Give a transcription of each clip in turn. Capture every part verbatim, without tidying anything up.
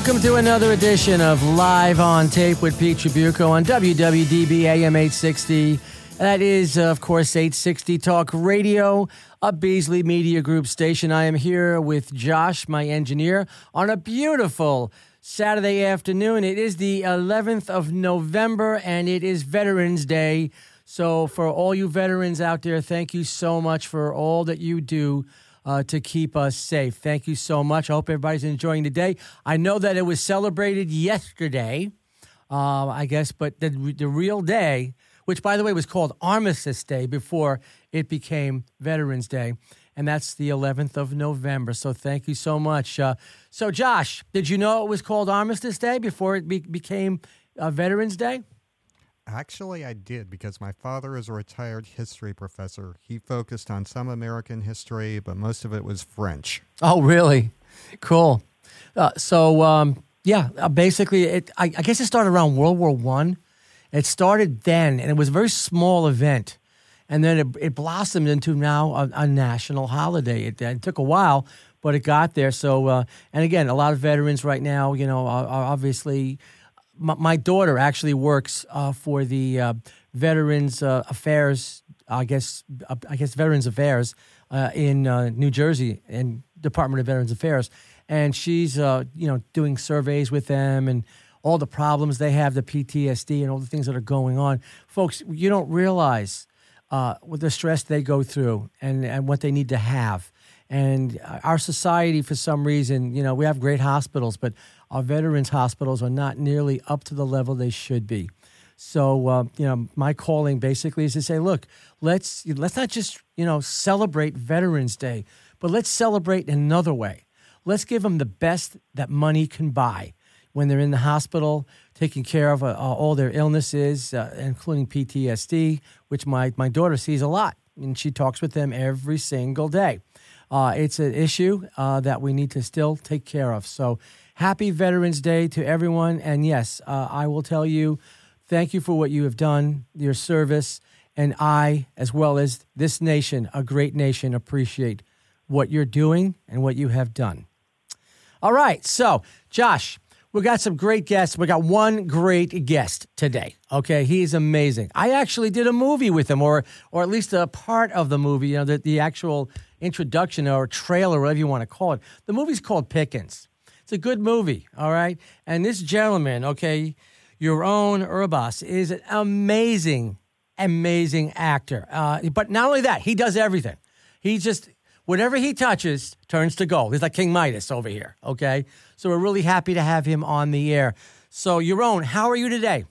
Welcome to another edition of Live on Tape with Pete Tribuco on W W D B A M eight sixty. That is, of course, eight sixty Talk Radio, a Beasley Media Group station. I am here with Josh, my engineer, on a beautiful Saturday afternoon. It is the eleventh of November, and it is Veterans Day. So for all you veterans out there, thank you so much for all that you do Uh, to keep us safe. Thank you so much. I hope everybody's enjoying the day. I know that it was celebrated yesterday, uh, I guess, but the, the real day, which, by the way, was called Armistice Day before it became Veterans Day, and that's the eleventh of November. So thank you so much. Uh, so, Josh, did you know it was called Armistice Day before it be- became uh, Veterans Day? Actually, I did, because my father is a retired history professor. He focused on some American history, but most of it was French. Oh, really? Cool. Uh, so, um, yeah, uh, basically, it, I, I guess it started around World War One. It started then, and it was a very small event. And then it, it blossomed into now a, a national holiday. It, it took a while, but it got there. So, uh, and again, a lot of veterans right now, you know, are, are obviously... My, my daughter actually works uh, for the uh, Veterans uh, Affairs, I guess, uh, I guess Veterans Affairs uh, in uh, New Jersey, in Department of Veterans Affairs, and she's uh, you know doing surveys with them and all the problems they have, the P T S D and all the things that are going on. Folks, you don't realize uh, what the stress they go through and, and what they need to have. And our society, for some reason, you know, we have great hospitals, but our veterans hospitals are not nearly up to the level they should be. So, uh, you know, my calling basically is to say, look, let's let's not just, you know, celebrate Veterans Day, but let's celebrate in another way. Let's give them the best that money can buy when they're in the hospital, taking care of uh, all their illnesses, uh, including P T S D, which my, my daughter sees a lot, and she talks with them every single day. Uh, it's an issue uh, that we need to still take care of. So happy Veterans Day to everyone. And yes, uh, I will tell you, thank you for what you have done, your service. And I, as well as this nation, a great nation, appreciate what you're doing and what you have done. All right. So, Josh, we got some great guests. We got one great guest today. Okay, he's amazing. I actually did a movie with him, or or at least a part of the movie. You know, the, the actual introduction or trailer, whatever you want to call it. The movie's called Pickens. It's a good movie. All right, and this gentleman, okay, Yaron Urbas, is an amazing, amazing actor. Uh, but not only that, he does everything. He just whatever he touches turns to gold. He's like King Midas over here, okay? So we're really happy to have him on the air. So, Yaron, how are you today?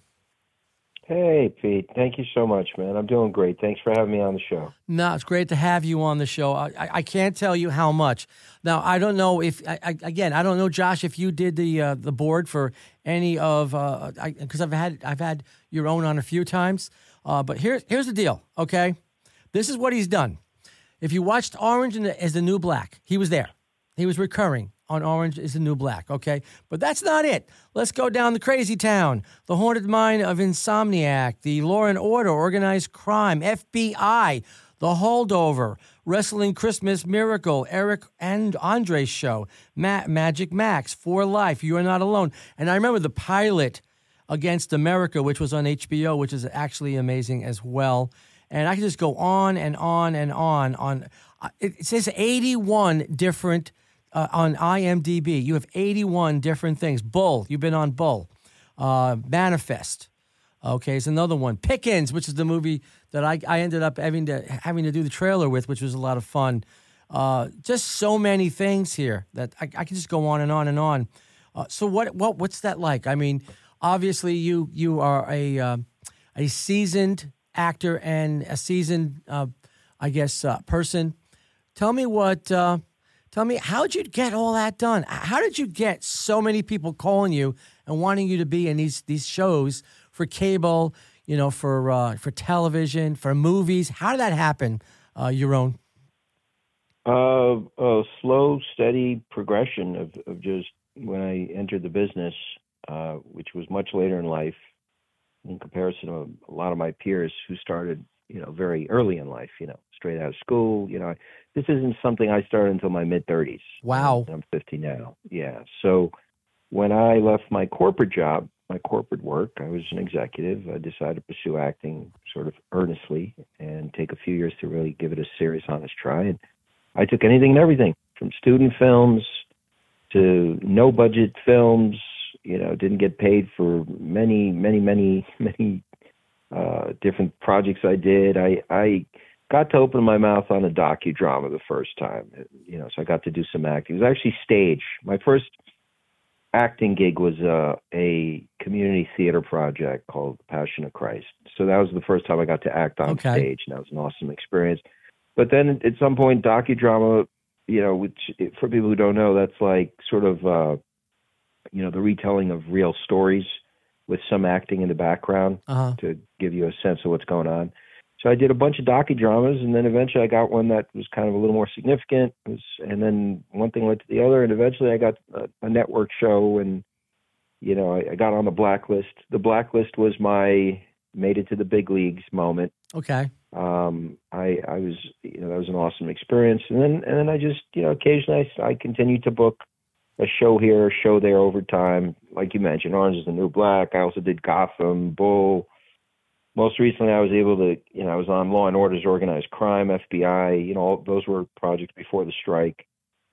Hey, Pete. Thank you so much, man. I'm doing great. Thanks for having me on the show. No, it's great to have you on the show. I, I, I can't tell you how much. Now, I don't know if, I, I, again, I don't know, Josh, if you did the uh, the board for any of, because uh, I've had I've had Yaron on a few times. Uh, but here's here's the deal, okay? This is what he's done. If you watched Orange is the New Black, he was there. He was recurring on Orange is the New Black, okay? But that's not it. Let's go down the Crazy Town, The Haunted Mind of Insomniac, The Law and Order, Organized Crime, F B I, The Holdover, Wrestling Christmas Miracle, Eric and Andre's Show, Ma- Magic Max, For Life, You Are Not Alone. And I remember the pilot Against America, which was on H B O, which is actually amazing as well. And I can just go on and on and on. On it says eighty-one different uh, on I M D B. You have eighty-one different things. Bull, you've been on Bull. Uh, Manifest. Okay, it's another one. Pickens, which is the movie that I, I ended up having to having to do the trailer with, which was a lot of fun. Uh, just so many things here that I, I can just go on and on and on. Uh, so what what what's that like? I mean, obviously you you are a uh, a seasoned actor and a seasoned, uh, I guess, uh, person. Tell me what, uh, tell me, how'd you get all that done? How did you get so many people calling you and wanting you to be in these these shows for cable, you know, for uh, for television, for movies? How did that happen, uh, Yaron? Uh, a slow, steady progression of, of just when I entered the business, uh, which was much later in life, in comparison to a lot of my peers who started, you know, very early in life, you know, straight out of school. You know, this isn't something I started until my mid thirties. Wow. I'm fifty now. Yeah. So when I left my corporate job, my corporate work, I was an executive. I decided to pursue acting sort of earnestly and take a few years to really give it a serious, honest try. And I took anything and everything from student films to no budget films, you know, didn't get paid for many, many, many, many uh, different projects I did. I, I got to open my mouth on a docudrama the first time, you know, so I got to do some acting. It was actually stage. My first acting gig was uh, a community theater project called Passion of Christ. So that was the first time I got to act on Okay. stage, and that was an awesome experience. But then at some point, docudrama, you know, which for people who don't know, that's like sort of, uh, you know, the retelling of real stories with some acting in the background Uh-huh. to give you a sense of what's going on. So I did a bunch of docudramas, and then eventually I got one that was kind of a little more significant. It was, and then one thing led to the other, and eventually I got a, a network show, and you know I, I got on the Blacklist. The Blacklist was my made it to the big leagues moment. Okay. Um, I, I was, you know, that was an awesome experience, and then and then I just, you know, occasionally I, I continued to book a show here, a show there over time. Like you mentioned, Orange is the New Black. I also did Gotham, Bull. Most recently, I was able to, you know, I was on Law and Order's Organized Crime, F B I, you know, all, those were projects before the strike.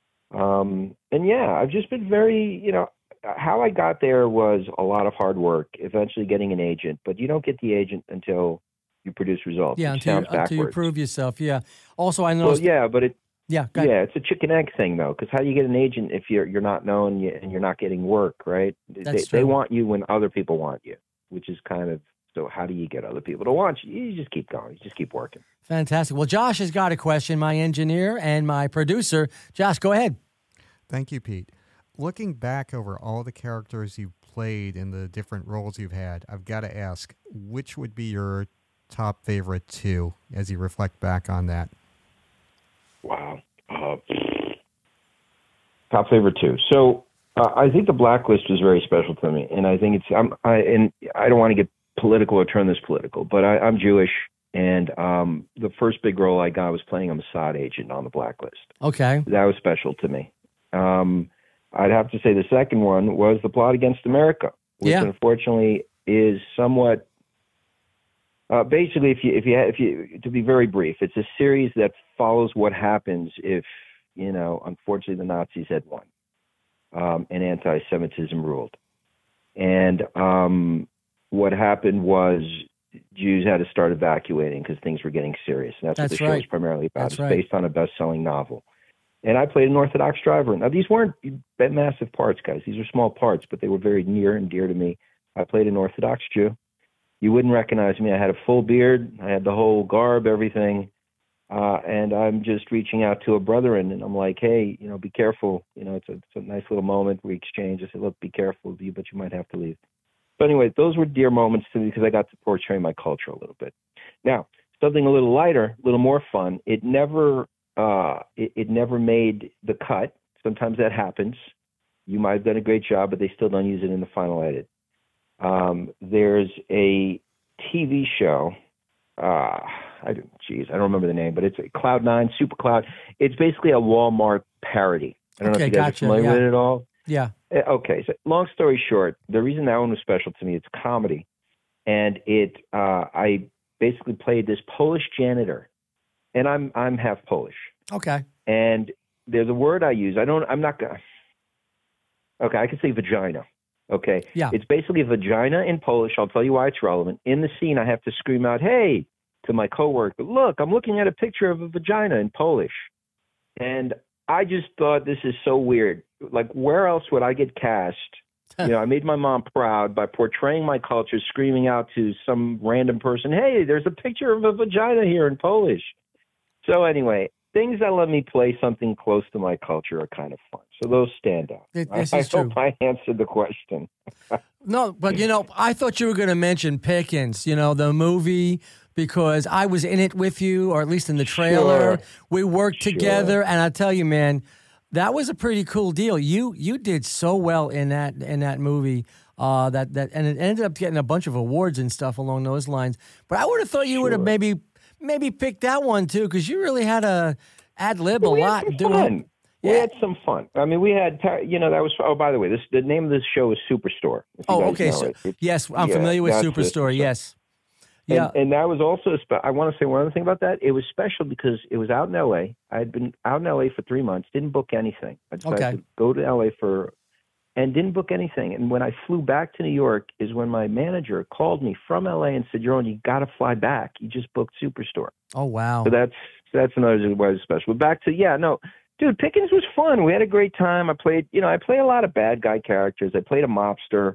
Um, and yeah, I've just been very, you know, how I got there was a lot of hard work, eventually getting an agent, but you don't get the agent until you produce results. Yeah, It until, you, sounds until you backwards. prove yourself. Yeah. Also, I know. Well, yeah, but it, Yeah. Go ahead. yeah, it's a chicken egg thing though, because how do you get an agent if you're you're not known and you're not getting work, right? That's they, true. they want you when other people want you, which is kind of. So how do you get other people to want you? You just keep going. You just keep working. Fantastic. Well, Josh has got a question, my engineer and my producer. Josh, go ahead. Thank you, Pete. Looking back over all the characters you've played and the different roles you've had, I've got to ask, which would be your top favorite two as you reflect back on that? Wow. Uh, top favorite two. So uh, I think the Blacklist was very special to me, and I think it's. I'm. I and I don't want to get political or turn this political, but I, I'm Jewish, and um, the first big role I got was playing a Mossad agent on the Blacklist. Okay. That was special to me. Um, I'd have to say the second one was The Plot Against America, which Yeah. unfortunately is somewhat. Uh, basically, if you if you if you to be very brief, it's a series that follows what happens if you know, unfortunately, the Nazis had won, um, and anti-Semitism ruled, and um, what happened was Jews had to start evacuating because things were getting serious. And that's, That's what the show right. is primarily about. That's It's right. based on a best-selling novel. And I played an Orthodox driver. Now, these weren't massive parts, guys. These were small parts, but they were very near and dear to me. I played an Orthodox Jew. You wouldn't recognize me. I had a full beard. I had the whole garb, everything. Uh, and I'm just reaching out to a brethren, and I'm like, hey, you know, be careful. You know, it's a, it's a nice little moment. We exchange. I said, look, be careful, but you might have to leave. But anyway, those were dear moments to me because I got to portray my culture a little bit. Now, something a little lighter, a little more fun. It never, uh, it, it never made the cut. Sometimes that happens. You might have done a great job, but they still don't use it in the final edit. Um, there's a T V show. Uh, I don't, geez, I don't remember the name, but it's a Cloud Nine, Super Cloud. It's basically a Walmart parody. I don't know Okay, if you guys gotcha, are familiar yeah. with it at all. Yeah. Uh, Okay, so long story short, the reason that one was special to me, it's comedy, and it uh, I basically played this Polish janitor, and I'm I'm half Polish, Okay. and there's a word I use. I don't. I'm not gonna. Okay, I can say vagina. Okay, Yeah. it's basically vagina in Polish. I'll tell you why it's relevant. In the scene, I have to scream out, "Hey!" to my coworker. Look, I'm looking at a picture of a vagina in Polish, and I just thought this is so weird. Like, where else would I get cast? You know, I made my mom proud by portraying my culture, screaming out to some random person, hey, there's a picture of a vagina here in Polish. So anyway, things that let me play something close to my culture are kind of fun. So those stand out. Th- I, this I is true. hope I answered the question. No, but you know, I thought you were going to mention Pickens, you know, the movie, because I was in it with you, or at least in the trailer. Sure. We worked Sure. together, and I tell you, man, that was a pretty cool deal. You you did so well in that in that movie. Uh, that that and it ended up getting a bunch of awards and stuff along those lines. But I would have thought you would have Sure. maybe maybe picked that one too, because you really had a ad lib a We had lot some doing. fun. we Yeah. had some fun. I mean, we had, you know, that was. Oh, by the way, this the name of this show is Superstore. If you Oh, guys okay. know So, it. It's, yes, I'm yeah, familiar with that's Superstore. it. Yes. And, Yeah. and that was also, a spe- I want to say one other thing about that. It was special because it was out in L A. I had been out in L A for three months, didn't book anything. I decided Okay. to go to L A for, and didn't book anything. And when I flew back to New York is when my manager called me from L A and said, Yaron, you got to fly back. You just booked Superstore. Oh, wow. So that's, that's another reason why it's special. But back to, yeah, no, dude, Pickens was fun. We had a great time. I played, you know, I played a lot of bad guy characters. I played a mobster.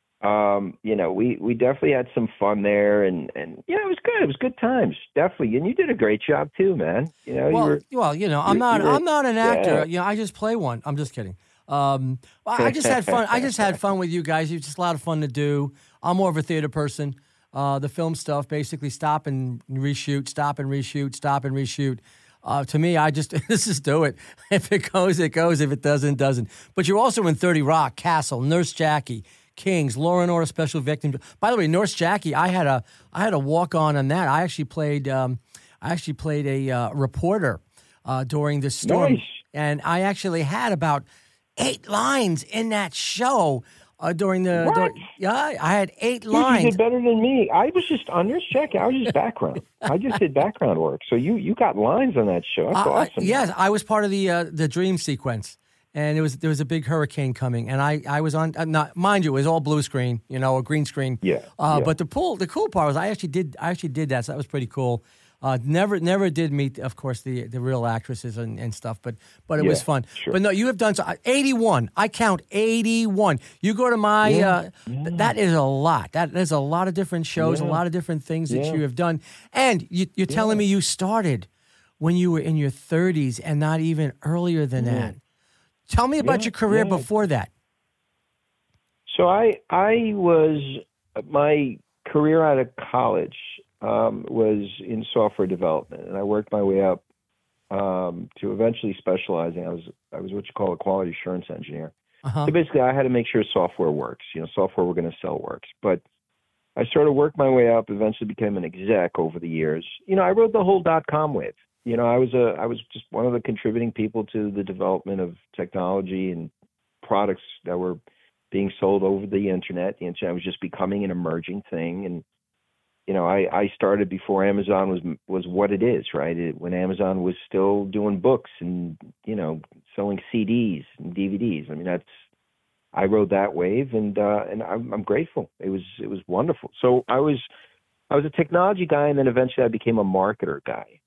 Um, you know, we, we definitely had some fun there, and, and yeah, it was good. It was good times, definitely. And you did a great job too, man. You know, Well, you were, well, you know, I'm you- not, you were- I'm not an actor. yeah. You know, I just play one. I'm just kidding. Um, I I just had fun. I just had fun with you guys. It was just a lot of fun to do. I'm more of a theater person. Uh, the film stuff, basically stop and reshoot, stop and reshoot, stop and reshoot. Uh, to me, I just let's just do it. If it goes, it goes. If it doesn't, it doesn't. But you're also in thirty Rock, Castle, Nurse Jackie, Kings, Law and Order Special Victims. By the way, Nurse Jackie, I had a I had a walk on on that. I actually played um, I actually played a uh, reporter uh, during the storm, Nice. and I actually had about eight lines in that show uh, during the. What? during- yeah, I had eight Dude, you lines. did better than me. I was just on this check. I was just background. I just did background work. So you, you got lines on that show. That's Uh, uh, awesome. yes, I was part of the uh, the dream sequence, and it was there was a big hurricane coming, and I, I was on. Uh, not mind you, it was all blue screen, you know, a green screen. Yeah, Uh, yeah. But the cool the cool part was I actually did I actually did that, so that was pretty cool. Uh, never never did meet, of course, the the real actresses and, and stuff, but but it was Yeah, fun. sure. But no, you have done so. eighty-one. I count eighty-one. You go to my. Yeah, Uh, th- that is a lot. That there's a lot of different shows, a Yeah. lot of different things that Yeah. you have done, and you, you're telling me you started when you were in your thirties and not even earlier than that. Tell me about Yeah, your career yeah. before that. So I I was my career out of college um, was in software development, and I worked my way up um, to eventually specializing. I was I was what you call a quality assurance engineer. Uh-huh. So basically, I had to make sure software works. You know, software we're going to sell works. But I sort of worked my way up. Eventually, became an exec over the years. You know, I rode the whole dot com wave. You know, I was a I was just one of the contributing people to the development of technology and products that were being sold over the internet. The internet was just becoming an emerging thing, and you know, I, I started before Amazon was was what it is, right? It, when Amazon was still doing books and you know selling C Ds and D V Ds. I mean, that's I rode that wave, and uh, and I'm, I'm grateful. It was it was wonderful. So I was I was a technology guy, and then eventually I became a marketer guy.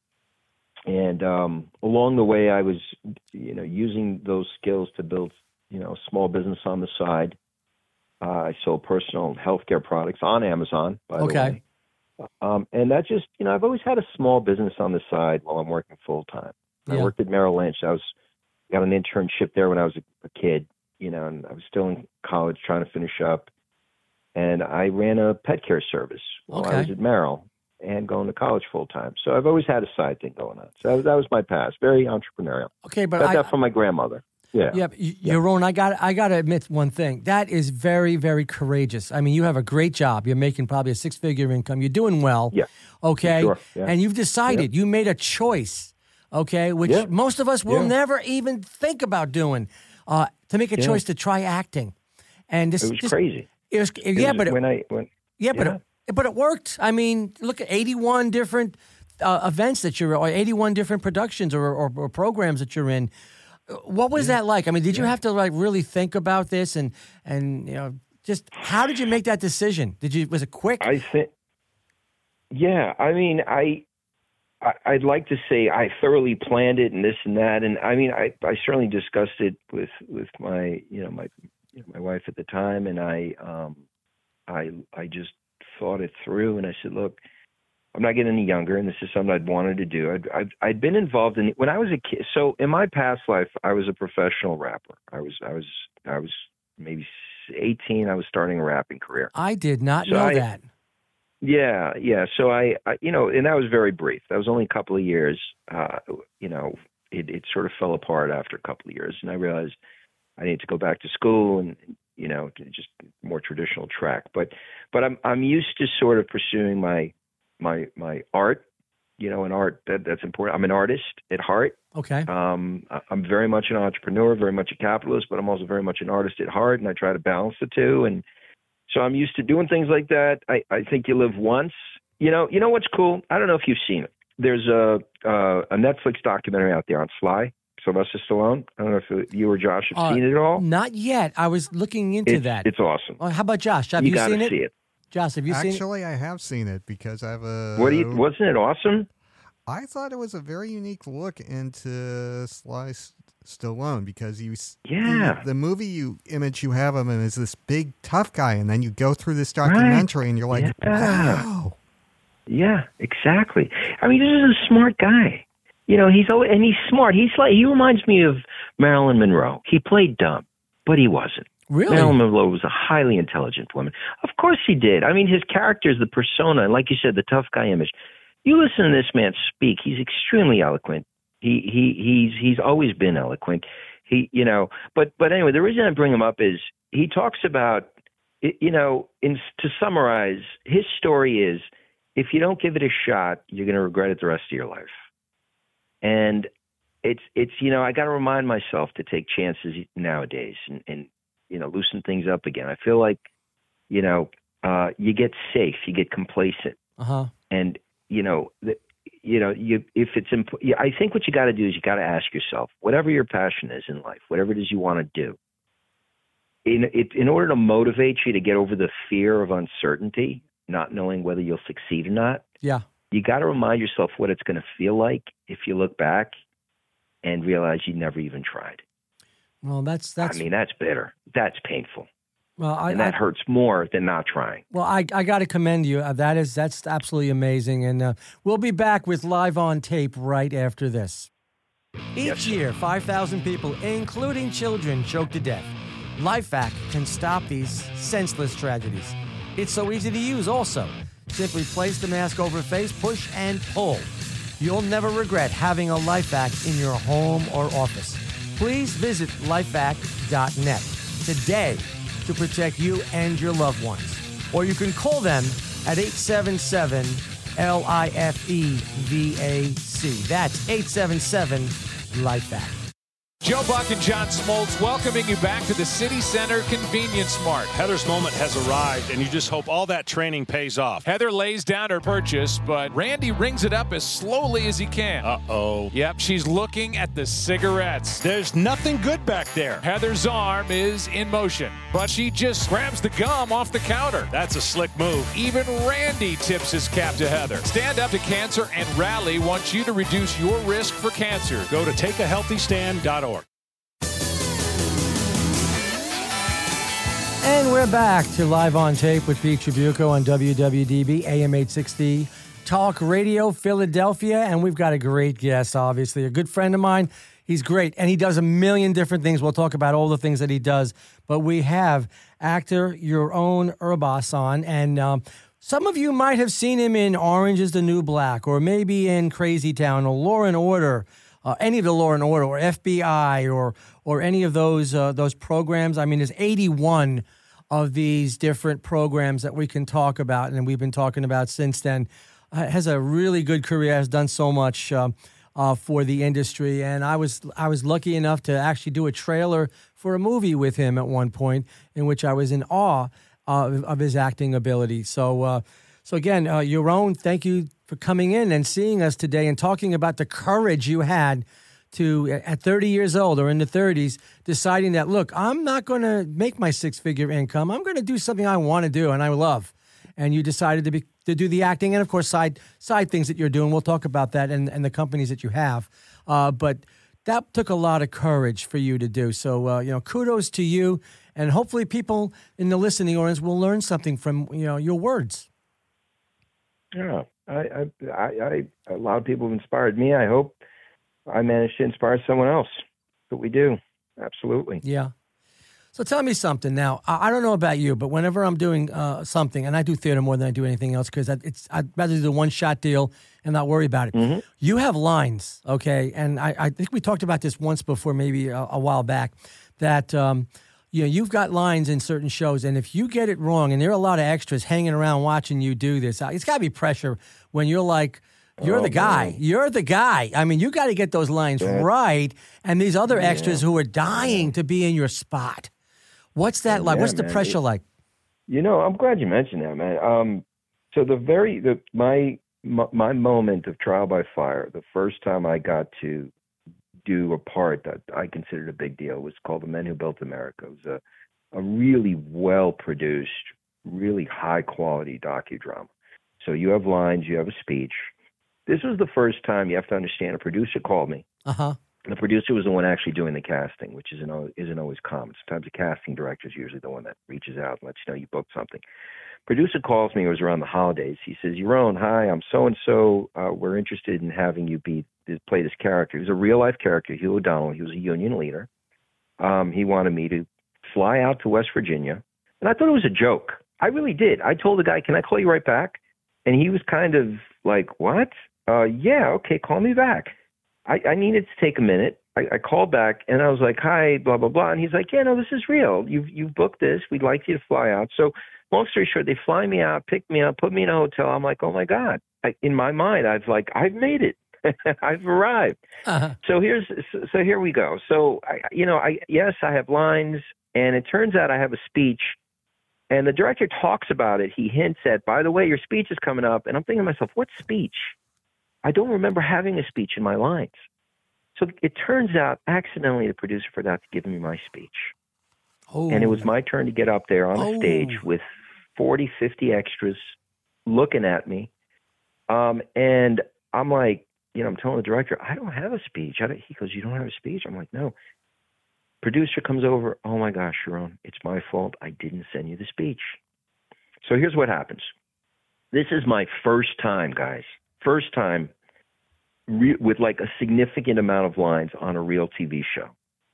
And um, along the way, I was you know using those skills to build you know a small business on the side. Uh, I sold personal healthcare products on Amazon, by the Okay. way. Um, and that just, you know, I've always had a small business on the side while I'm working full time. I Yeah. worked at Merrill Lynch. I was got an internship there when I was a, a kid, you know, and I was still in college trying to finish up. And I ran a pet care service while Okay. I was at Merrill and going to college full time. So I've always had a side thing going on. So that was, that was my past. Very entrepreneurial. Okay, but Got I, that from my grandmother. Yeah. Yeah, but y- Yaron, I got I got to admit one thing. That is very, very courageous. I mean, you have a great job. You're making probably a six-figure income. You're doing well. Yeah. Okay. Sure, yeah. And you've decided. You made a choice. Okay, which Yeah. most of us will Yeah. never even think about doing. Uh, to make a Yeah. choice to try acting, and this It was this- crazy. It was It yeah, was but it, when I, when, yeah, but yeah. It, but it worked. I mean, look at eighty-one different uh, events that you're, or eighty-one different productions or, or, or programs that you're in. What was that like? I mean, did you have to like really think about this and and you know just how did you make that decision? Did you was it quick? I think, yeah. I mean, I, I, I'd like to say I thoroughly planned it and this and that, and I mean, I, I certainly discussed it with with my, you know, my, you know, my wife at the time, and I, um, I, I just thought it through, and I said, look, I'm not getting any younger, and this is something I'd wanted to do. I'd, I'd, I'd been involved in when I was a kid. So in my past life, I was a professional rapper. I was, I was, I was maybe eighteen. I was starting a rapping career. I did not So know I- that. Yeah, yeah. So I, I, you know, and that was very brief. That was only a couple of years. Uh, you know, it, it sort of fell apart after a couple of years, and I realized I need to go back to school and, you know, to just more traditional track. But, but I'm, I'm used to sort of pursuing my, my, my art, you know, in art, that, that's important. I'm an artist at heart. Okay. Um, I- I'm very much an entrepreneur, very much a capitalist, but I'm also very much an artist at heart, and I try to balance the two. And so I'm used to doing things like that. I, I think you live once. You know, you know what's cool? I don't know if you've seen it. There's a uh, a Netflix documentary out there on Sly, Sylvester Stallone. I don't know if you or Josh have Uh, seen it at all. Not yet. I was looking into It's, that. it's awesome. Oh, how about Josh? Have you you, got seen to it? see it. Josh, have you seen it? Actually, I have seen it because I have a. What do you? Wasn't it awesome? I thought it was a very unique look into Sly S- Stallone because you, s- Yeah. the, the movie you image you have him as this big tough guy, and then you go through this documentary and you're like, Yeah. wow. Yeah, exactly. I mean, this is a smart guy. You know, he's always, and he's smart. He's like he reminds me of Marilyn Monroe. He played dumb, but he wasn't. Really? Marilyn Monroe was a highly intelligent woman. Of course he did. I mean, his character is the persona, and like you said, the tough guy image. You listen to this man speak; he's extremely eloquent. He he he's he's always been eloquent. He you know, but but anyway, the reason I bring him up is he talks about you know, in to summarize, his story is if you don't give it a shot, you're going to regret it the rest of your life. And it's it's you know, I got to remind myself to take chances nowadays and, and you know, loosen things up again. I feel like you know, uh, you get safe, you get complacent, Uh-huh. and you know, the, you know, you if it's imp- yeah, I think what you got to do is you got to ask yourself, whatever your passion is in life, whatever it is you want to do, in it, in order to motivate you to get over the fear of uncertainty, not knowing whether you'll succeed or not, Yeah. you got to remind yourself what it's going to feel like if you look back and realize you never even tried. Well, that's that's. I mean, that's bitter. That's painful, well, I, and that I hurts more than not trying. well, I I got to commend you. Uh, that is that's absolutely amazing, and uh, we'll be back with Live on Tape right after this. Each Yes. year, five thousand people, including children, choke to death. LifeVac can stop these senseless tragedies. It's so easy to use. Also, simply place the mask over face, push and pull. You'll never regret having a LifeVac in your home or office. Please visit lifevac dot net today to protect you and your loved ones. Or you can call them at eight seven seven L I F E V A C. That's eight seven seven LifeVac. Joe Buck and John Smoltz welcoming you back to the City Center Convenience Mart. Heather's moment has arrived, and you just hope all that training pays off. Heather lays down her purchase, but Randy rings it up as slowly as he can. Uh-oh. Yep, she's looking at the cigarettes. There's nothing good back there. Heather's arm is in motion, but she just grabs the gum off the counter. That's a slick move. Even Randy tips his cap to Heather. Stand Up to Cancer and Rally wants you to reduce your risk for cancer. Go to take a healthy stand dot org. And we're back to Live on Tape with Pete Tribuco on W W D B A M eight sixty Talk Radio Philadelphia. And we've got a great guest, obviously, a good friend of mine. He's great, and he does a million different things. We'll talk about all the things that he does. But we have actor Yaron Urbas on, and um, some of you might have seen him in Orange is the New Black, or maybe in Crazy Town, or Law and Order, uh, any of the Law and Order, or F B I, or or any of those uh, those programs. I mean, there's eighty-one of these different programs that we can talk about, and we've been talking about since then. Uh, has a really good career, has done so much uh, uh, for the industry, and I was I was lucky enough to actually do a trailer for a movie with him at one point, in which I was in awe uh, of his acting ability. So, uh, so again, uh, Yaron, thank you for coming in and seeing us today and talking about the courage you had to, at thirty years old or in the thirties, deciding that, look, I'm not going to make my six-figure income. I'm going to do something I want to do and I love. And you decided to be to do the acting and, of course, side side things that you're doing. We'll talk about that and, and the companies that you have. Uh, but that took a lot of courage for you to do. So, uh, you know, kudos to you. And hopefully people in the listening audience will learn something from, you know, your words. Yeah, I, I, I, I a lot of people have inspired me. I hope I managed to inspire someone else. That's what we do. Absolutely. Yeah. So tell me something now. I I don't know about you, but whenever I'm doing uh, something, and I do theater more than I do anything else because it's I'd rather do the one shot deal and not worry about it. Mm-hmm. You have lines, okay? And I, I think we talked about this once before, maybe a, a while back, that um, you know you've got lines in certain shows, and if you get it wrong, and there are a lot of extras hanging around watching you do this, it's got to be pressure when you're like, You're Oh, the guy. man. You're the guy. I mean, you got to get those lines Yeah. right. And these other extras Yeah. who are dying to be in your spot. What's that like? Yeah, What's the man. pressure It- like? You know, I'm glad you mentioned that, man. Um, so the very the my my my moment of trial by fire, the first time I got to do a part that I considered a big deal was called The Men Who Built America. It was a a really well produced, really high quality docudrama. So you have lines, you have a speech. This was the first time, you have to understand, a producer called me. Uh-huh. And the producer was the one actually doing the casting, which isn't always, isn't always common. Sometimes the casting director is usually the one that reaches out and lets you know you booked something. Producer calls me. It was around the holidays. He says, "Yaron, hi, I'm so and so. We're interested in having you be play this character." He was a real life character, Hugh O'Donnell. He was a union leader. Um, he wanted me to fly out to West Virginia, and I thought it was a joke. I really did. I told the guy, "Can I call you right back?" And he was kind of like, "What? Uh, yeah, okay, call me back." I, I needed to take a minute. I, I called back and I was like, "Hi, blah, blah, blah." And he's like, "Yeah, no, this is real. You've, you've booked this. We'd like you to fly out." So long story short, they fly me out, pick me up, put me in a hotel. I'm like, oh my God. I, in my mind, I've like, I've made it. I've arrived. Uh-huh. So here's, so, so here we go. So, I, you know, I, yes, I have lines, and it turns out I have a speech, and the director talks about it. He hints at, "By the way, your speech is coming up." And I'm thinking to myself, what speech? I don't remember having a speech in my lines. So it turns out, accidentally, the producer forgot to give me my speech. Oh. And it was my turn to get up there on the Oh. stage with forty, fifty extras looking at me. Um, and I'm like, you know, I'm telling the director, "I don't have a speech." I don't, he goes, "You don't have a speech?" I'm like, "No." Producer comes over. "Oh my gosh, Sharon, it's my fault. I didn't send you the speech." So here's what happens. This is my first time, guys. First time re- with like a significant amount of lines on a real T V show.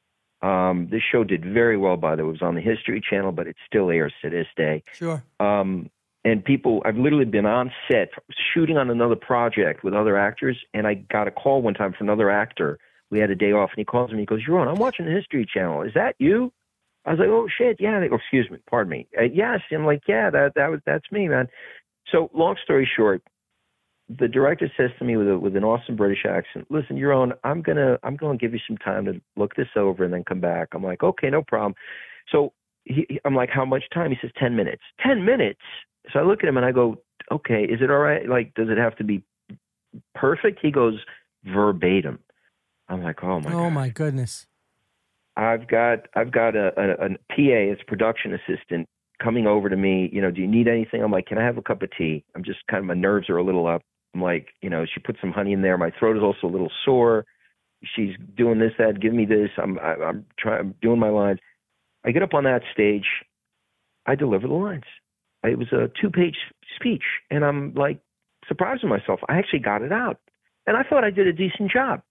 Um, this show did very well, by the way. It was on the History Channel, but it still airs to this day. Sure. Um, and people, I've literally been on set shooting on another project with other actors, and I got a call one time from another actor. We had a day off, and he calls me. He goes, "Yaron, I'm watching the History Channel. Is that you?" I was like, "Oh shit, yeah." They go, "Excuse me, pardon me." Uh, yes, I'm like, "Yeah, that that was that's me, man." So, long story short, the director says to me with a, with an awesome British accent, "Listen, Yaron, I'm gonna I'm gonna give you some time to look this over and then come back." I'm like, "Okay, no problem." So he, he- I'm like, "How much time?" He says, ten minutes. ten minutes. So I look at him and I go, "Okay, is it all right? Like, does it have to be perfect?" He goes, "Verbatim." I'm like, "Oh my Oh, God." my goodness. I've got I've got a, a, a P A, it's a production assistant, coming over to me. You know, "Do you need anything?" I'm like, "Can I have a cup of tea?" I'm just kind of, my nerves are a little up. I'm like, you know, she put some honey in there. My throat is also a little sore. She's doing this, that. Give me this. I'm I, I'm trying. I'm doing my lines. I get up on that stage. I deliver the lines. It was a two-page speech, and I'm like surprised with myself. I actually got it out, and I thought I did a decent job.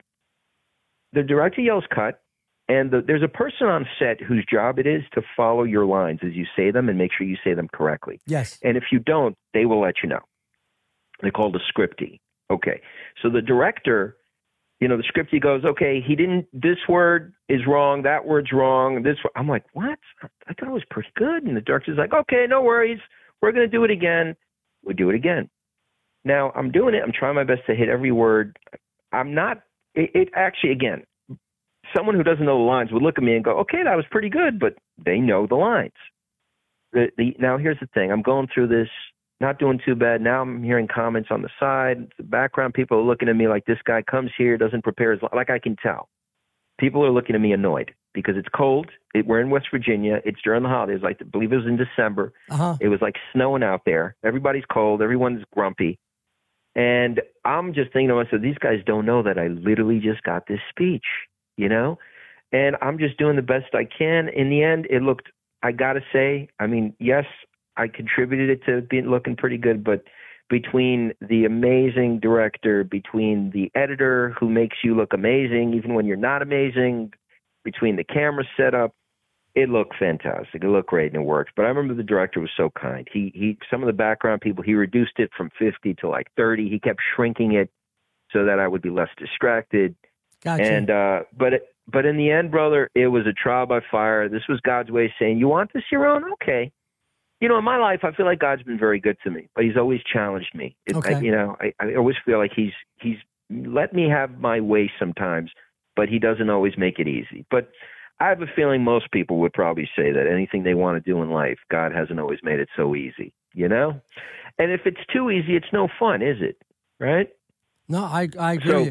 The director yells cut, and the, there's a person on set whose job it is to follow your lines as you say them and make sure you say them correctly. Yes. And if you don't, they will let you know. They're called a scriptee. Okay. So the director, you know, the scriptee goes, "Okay, he didn't, this word is wrong, that word's wrong, this." I'm like, "What? I thought it was pretty good." And the director's like, "Okay, no worries. We're going to do it again." We do it again. Now, I'm doing it. I'm trying my best to hit every word. I'm not, it, it actually, again, someone who doesn't know the lines would look at me and go, "Okay, that was pretty good," but they know the lines. The, the, now, here's the thing. I'm going through this, not doing too bad. Now I'm hearing comments on the side. The background people are looking at me like, this guy comes here, doesn't prepare his, like I can tell. People are looking at me annoyed because it's cold. It, we're in West Virginia. It's during the holidays. Like, I believe it was in December. Uh-huh. It was like snowing out there. Everybody's cold. Everyone's grumpy. And I'm just thinking to myself, these guys don't know that I literally just got this speech, you know? And I'm just doing the best I can. In the end, it looked, I got to say, I mean, yes, I contributed it to being looking pretty good, but between the amazing director, between the editor who makes you look amazing even when you're not amazing, between the camera setup, it looked fantastic. It looked great and it worked. But I remember the director was so kind. He he some of the background people, he reduced it from fifty to like thirty. He kept shrinking it so that I would be less distracted. Gotcha. And uh, but it, but in the end, brother, it was a trial by fire. This was God's way of saying, "You want this your own? Okay." You know, in my life, I feel like God's been very good to me, but He's always challenged me. It, Okay. I, you know, I, I always feel like He's He's let me have my way sometimes, but He doesn't always make it easy. But I have a feeling most people would probably say that anything they want to do in life, God hasn't always made it so easy, you know? And if it's too easy, it's no fun, is it? Right? No, I I agree. So, with you.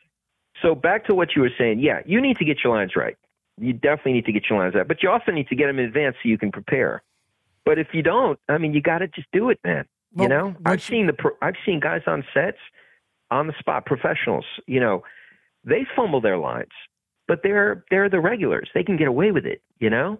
so back to what you were saying. Yeah, you need to get your lines right. You definitely need to get your lines right, but you also need to get them in advance so you can prepare. But if you don't, I mean, you got to just do it, man. Well, you know, what I've you- seen the pro- I've seen guys on sets, on the spot, professionals. You know, they fumble their lines, but they're they're the regulars. They can get away with it. You know,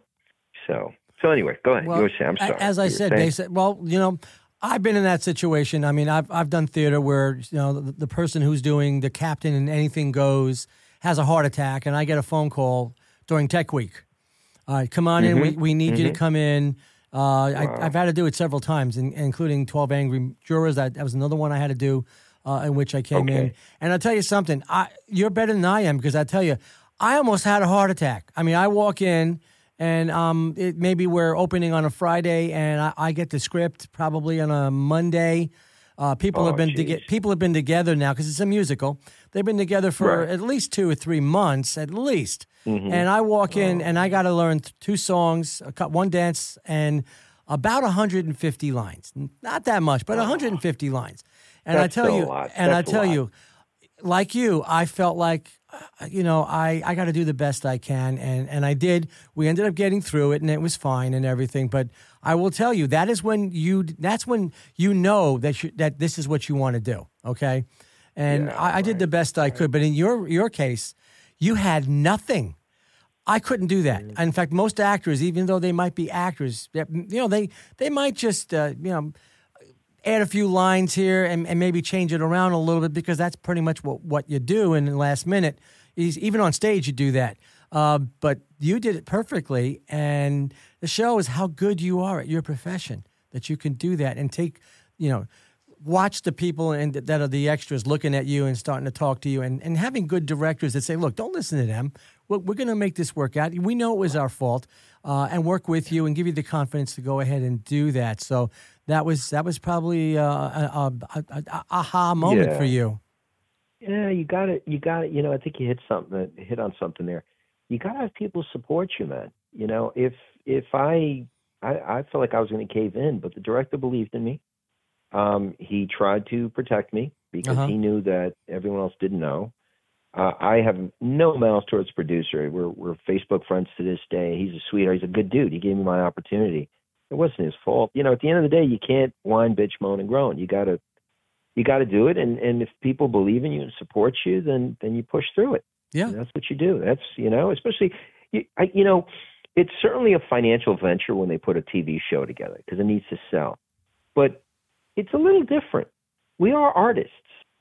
so so anyway, go ahead. Well, you were saying, I'm a- sorry. As I You were said, saying? they said, well, you know, I've been in that situation. I mean, I've I've done theater where you know the, the person who's doing the captain and anything goes has a heart attack, and I get a phone call during Tech Week. All right, come on in. We we need you to come in. Uh, I, I've had to do it several times, in, including twelve Angry Jurors. That, that was another one I had to do, uh, in which I came in. Okay. And I'll tell you something. I, you're better than I am because I tell you, I almost had a heart attack. I mean, I walk in, and um, it, maybe we're opening on a Friday, and I, I get the script probably on a Monday. Uh, people Oh, have been to geez. people have been together now because it's a musical. They've been together for Right. at least two or three months, at least. Mm-hmm. And I walk Oh. in and I got to learn th- two songs, a cou- one dance, and about one hundred fifty lines. Not that much, but one hundred fifty lines. And That's I tell still you, a lot. and I That's a tell lot. you, like you, I felt like, uh, you know, I, I got to do the best I can, and, and I did. We ended up getting through it, and it was fine and everything. But I will tell you, that is when you that's when you know that you, that this is what you want to do. Okay, and Yeah, I, I did the best I could. But in your your case, you had nothing. I couldn't do that. Mm. In fact, most actors, even though they might be actors, you know, they they might just uh, you know add a few lines here and, and maybe change it around a little bit because that's pretty much what, what you do in the last minute. Is even on stage you do that. Uh, but you did it perfectly, and the show is how good you are at your profession that you can do that and take, you know, watch the people and that are the extras looking at you and starting to talk to you and, and having good directors that say, look, don't listen to them. We're, we're going to make this work out. We know it was our fault, uh, and work with you and give you the confidence to go ahead and do that. So that was that was probably uh, a, a, a, a aha moment Yeah. for you. Yeah, you got it. You got it. You know, I think you hit something. Hit on something there. You got to have people support you, man. You know, if if I I, I felt like I was going to cave in, but the director believed in me. Um, he tried to protect me because Uh-huh. he knew that everyone else didn't know. Uh, I have no malice towards the producer. We're we're Facebook friends to this day. He's a sweetheart. He's a good dude. He gave me my opportunity. It wasn't his fault. You know, at the end of the day, you can't whine, bitch, moan, and groan. You gotta you gotta do it. And, and if people believe in you and support you, then then you push through it. Yeah. And that's what you do. That's you know, especially you, I, you know, it's certainly a financial venture when they put a T V show together because it needs to sell. But it's a little different. We are artists.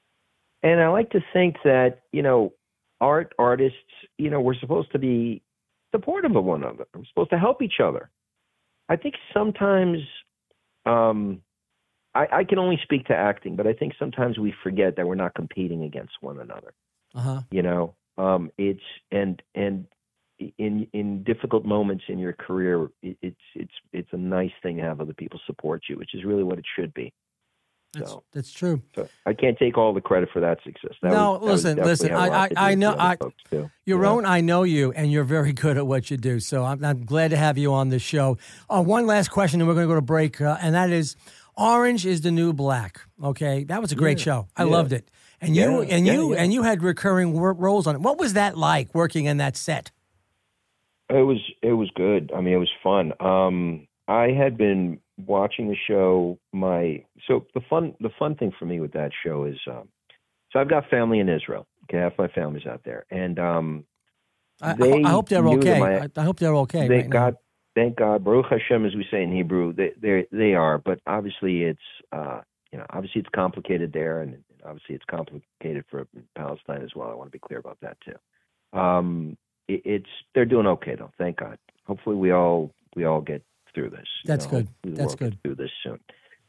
And I like to think that, you know, art artists, you know, we're supposed to be supportive of one another. We're supposed to help each other. I think sometimes, um, I, I can only speak to acting, but I think sometimes we forget that we're not competing against one another. Uh-huh. You know, um, it's and and in in difficult moments in your career, it, it's it's it's a nice thing to have other people support you, which is really what it should be. That's, So, that's true. so I can't take all the credit for that success. That No, was, that was listen, definitely listen, had a lot I- to do I- I with know- the other I- folks, too. Your Yeah. own, I know you, and you're very good at what you do. So I'm, I'm glad to have you on the show. Uh, one last question, and we're going to go to break, uh, and that is, Orange is the New Black. Okay, that was a great Yeah. show. I Yeah. loved it, and you Yeah. and Yeah, you yeah. and you had recurring wor- roles on it. What was that like working in that set? It was it was good. I mean, it was fun. Um, I had been watching the show. My so the fun the fun thing for me with that show is, um, so I've got family in Israel. Okay, half my family's out there, and um, I, I, They I hope they're knew that okay. my- I, I hope they're okay. Thank right God, thank God, Baruch Hashem, as we say in Hebrew, they they they are. But obviously, it's uh, you know, obviously it's complicated there, and obviously it's complicated for Palestine as well. I want to be clear about that too. Um, it, it's they're doing okay though. Thank God. Hopefully, we all we all get through this. you That's know, good. hopefully the That's world gets good. Through this soon.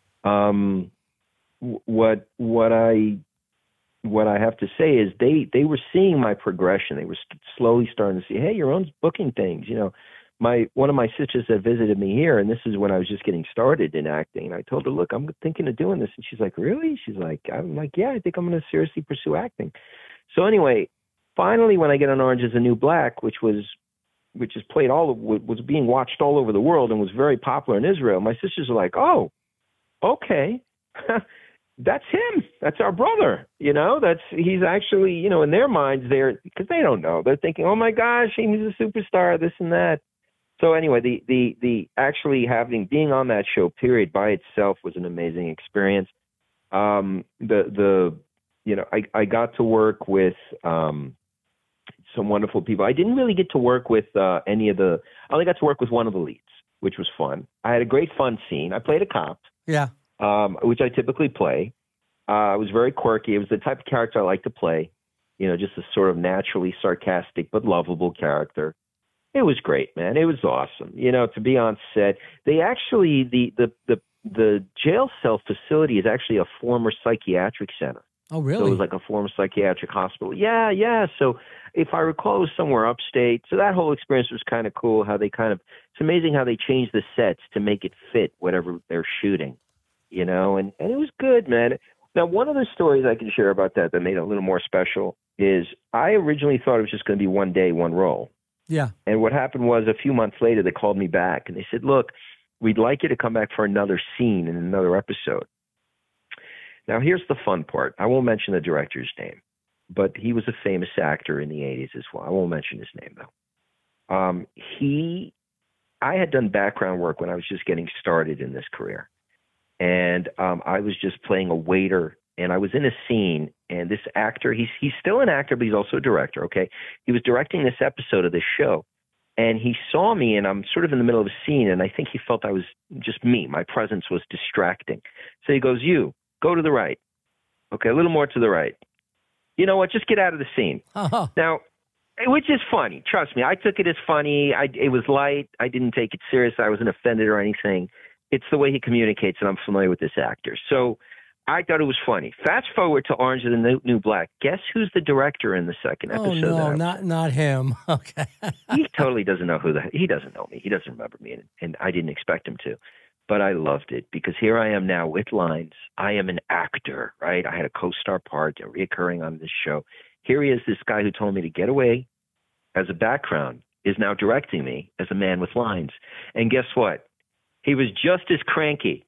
Um, wh- what what I what I have to say is they they were seeing my progression. They were st- slowly starting to see, hey, your own booking things, you know. my one of my sisters had visited me here, and this is when I was just getting started in acting. And I told her, look, I'm thinking of doing this. And she's like, really? She's like, I'm like, yeah, I think I'm going to seriously pursue acting. So anyway, finally, when I get on Orange is the New Black, which was which is played all of, was being watched all over the world and was very popular in Israel, my sisters are like, oh, okay. That's him. That's our brother. You know, that's, he's actually, you know, in their minds, they're, because they don't know. They're thinking, oh my gosh, he's a superstar, this and that. So anyway, the, the, the actually having, being on that show, period, by itself was an amazing experience. Um, the, the, you know, I, I got to work with, um, some wonderful people. I didn't really get to work with, uh, any of the, I only got to work with one of the leads, which was fun. I had a great fun scene. I played a cop. Yeah. Um, which I typically play. Uh, it was very quirky. It was the type of character I like to play, you know, just a sort of naturally sarcastic but lovable character. It was great, man. It was awesome, you know, to be on set. They actually, the the the, the jail cell facility is actually a former psychiatric center. Oh, really? So it was like a former psychiatric hospital. Yeah, yeah. So if I recall, it was somewhere upstate. So that whole experience was kind of cool, how they kind of, it's amazing how they changed the sets to make it fit whatever they're shooting. You know, and, and it was good, man. Now, one of the stories I can share about that that made it a little more special is I originally thought it was just going to be one day, one role. Yeah. And what happened was a few months later, they called me back and they said, look, we'd like you to come back for another scene in another episode. Now, here's the fun part. I won't mention the director's name, but he was a famous actor in the eighties as well. I won't mention his name, though. Um, he, I had done background work when I was just getting started in this career. And um, I was just playing a waiter, and I was in a scene, and this actor, he's he's still an actor, but he's also a director, okay? He was directing this episode of this show, and he saw me, and I'm sort of in the middle of a scene, and I think he felt I was just me. My presence was distracting. So he goes, you, go to the right. Okay, a little more to the right. You know what? Just get out of the scene. Uh-huh. Now, which is funny. Trust me, I took it as funny. I, it was light. I didn't take it serious. I wasn't offended or anything. It's the way he communicates, and I'm familiar with this actor. So I thought it was funny. Fast forward to Orange is the New, New Black. Guess who's the director in the second episode? Oh, no, not not him. Okay. He totally doesn't know who the – he doesn't know me. He doesn't remember me, and, and I didn't expect him to. But I loved it because here I am now with lines. I am an actor, right? I had a co-star part, a reoccurring on this show. Here he is, this guy who told me to get away as a background is now directing me as a man with lines. And guess what? He was just as cranky.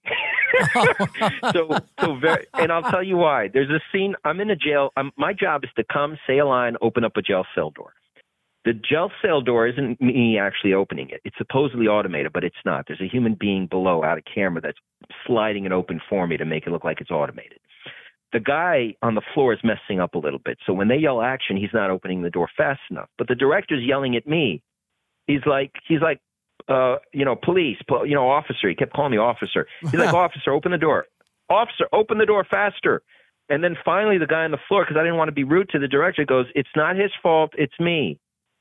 so, so very, and I'll tell you why. There's a scene. I'm in a jail. I'm, my job is to come, say a line, open up a jail cell door. The jail cell door isn't me actually opening it. It's supposedly automated, but it's not. There's a human being below out of camera that's sliding it open for me to make it look like it's automated. The guy on the floor is messing up a little bit. So when they yell action, he's not opening the door fast enough. But the director's yelling at me. He's like, he's like, Uh, you know, police, you know, officer. He kept calling me officer. He's like, officer, open the door. Officer, open the door faster. And then finally the guy on the floor, because I didn't want to be rude to the director, goes, it's not his fault. It's me.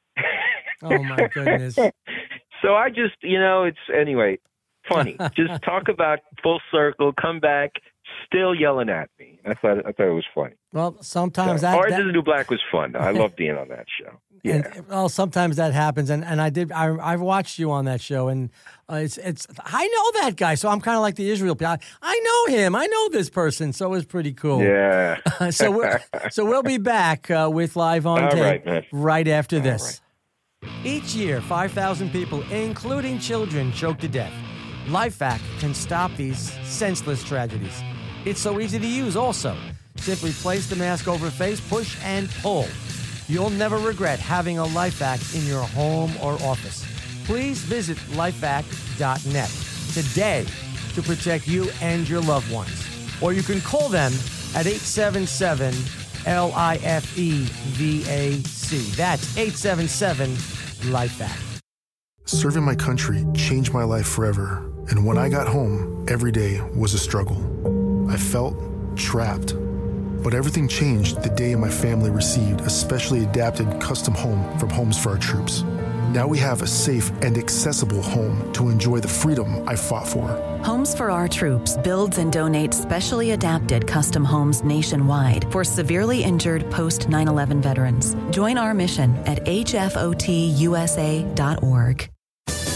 Oh, my goodness. So I just, you know, it's anyway, funny. Just talk about full circle, come back, still yelling at me. I thought I thought it was funny. Well, sometimes so, that. Orange that... is the New Black was fun. I love being on that show. Yeah. And, well, sometimes that happens, and, and I did. I I've watched you on that show, and uh, it's it's. I know that guy, so I'm kind of like the Israel people. I, I know him. I know this person, so it was pretty cool. Yeah. so we're, so we'll be back uh, with Live on All Tape right, right after All this. Right. Each year, five thousand people, including children, choke to death. LifeVac can stop these senseless tragedies. It's so easy to use. Also, simply place the mask over face, push and pull. You'll never regret having a LifeVac in your home or office. Please visit lifevac dot net today to protect you and your loved ones. Or you can call them at eight seven seven L I F E V A C. That's eight seven seven LifeVac. Serving my country changed my life forever. And when I got home, every day was a struggle. I felt trapped. But everything changed the day my family received a specially adapted custom home from Homes for Our Troops. Now we have a safe and accessible home to enjoy the freedom I fought for. Homes for Our Troops builds and donates specially adapted custom homes nationwide for severely injured post nine eleven veterans. Join our mission at H F O T U S A dot org.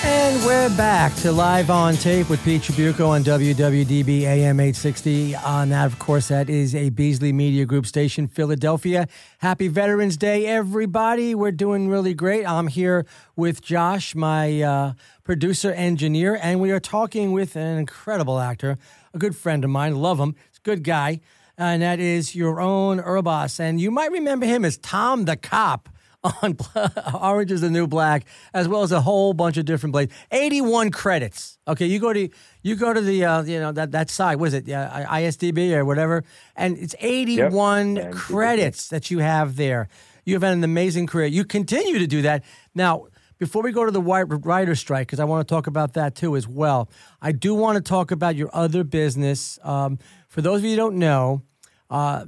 And we're back to Live on Tape with Pete Tribuco on W W D B A M eight sixty. On that, of course, that is a Beasley Media Group station, Philadelphia. Happy Veterans Day, everybody. We're doing really great. I'm here with Josh, my uh, producer engineer, and we are talking with an incredible actor, a good friend of mine. Love him. He's a good guy. And that is Yaron Urbas. And you might remember him as Tom the Cop on Orange is the New Black, as well as a whole bunch of different blades. eighty-one credits. Okay, you go to you go to the uh, you know that that site. What is it? Uh, I S D B or whatever, and it's eighty-one Yep. credits that you have there. You have had an amazing career. You continue to do that. Now, before we go to the writer strike, because I want to talk about that too as well, I do want to talk about your other business. Um, for those of you who don't know, uh,